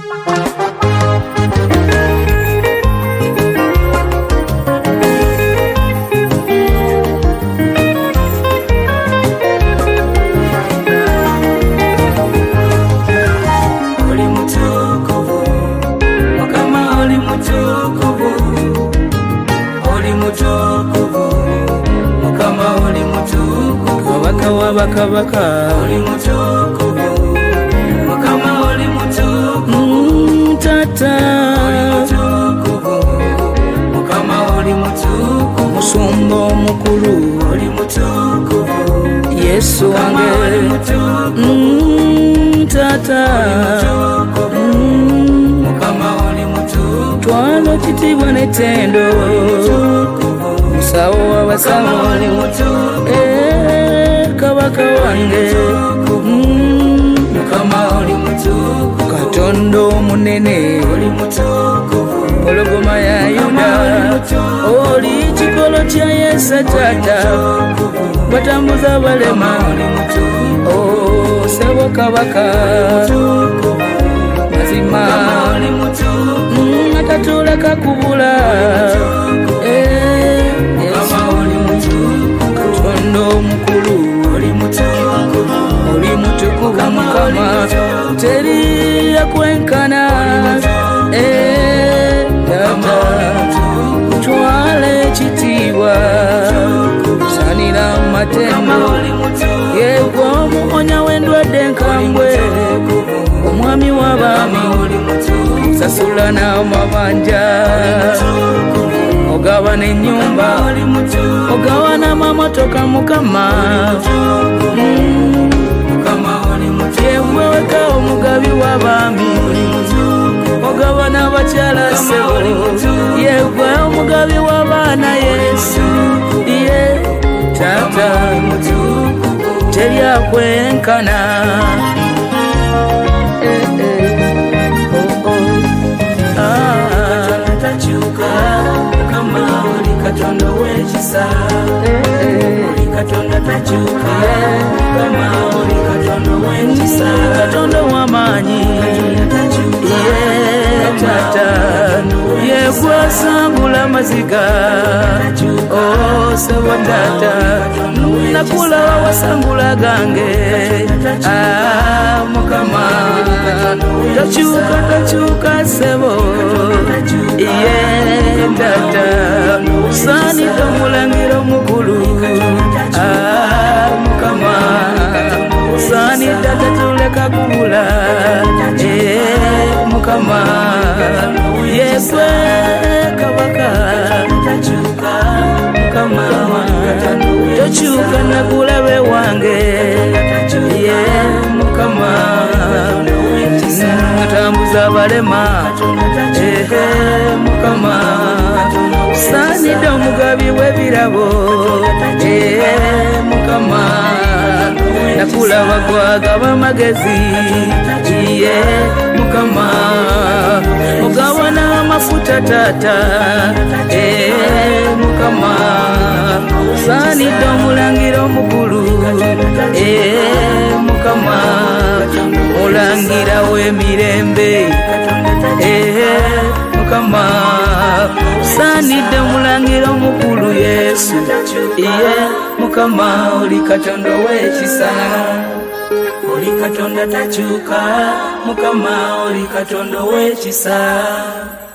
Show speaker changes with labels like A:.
A: Kabaka oli mutukuvu mukama oli mutukuvu tata oli mutukuvu mukama oli mutukuvu musumba omukulu oli mutukuvu Yesu wange oli mutukuvu tata mukama oli mutukuvu twano kitibwa netendo musawo wabasawo oli mutukuvu kabaka wange mukama oli mutukuvu Katondo munene oli mutukuvu Pologoma ya Yuda oli chikolo cha Yesu tata batambuza balema oh sebo kabaka mazima oli mutukuvu atatula kakubula mukama oli mutukuvu Katondo mukulu oli mutukuvu mukama teri yakwenkana tata twale kitibwa sanira matendo yego muonya wendwadde nkambwe omwami w'abaami sasula n'amabanja ogawa n'ennyumba ogawa n'amamotoka mukama yeweka omugabi w'abaami ogawa n'abakyala sebo yegwe omugabi w'abaana Yesu ye tata teryakwenkana Katonda w'ekisa oli Katonda takyuka kama oli Katonda w'ekisa Katonda w'amaanyi tata yegwasangula maziga oh sebo tata nakula wasangula gange mukama takyuka sebo tata sani tomulangira omukulu mukama sani tata tuleka kubula mukama Yesu kabaka mukama tokyuka nakulabe wange mukama mutambuza balema mukama sanidde omugabi w'ebirabo mukama nakulaba gwagaba amagezi mukama ogawa n'amafuta tata mukama sanidde omulangira omukulu mukama olangira w'emirembe mukama sanidde omulangira omukulu Yesu mukama oli Katonda w'ekisa oli Katonda takyuka mukama oli Katonda w'ekisa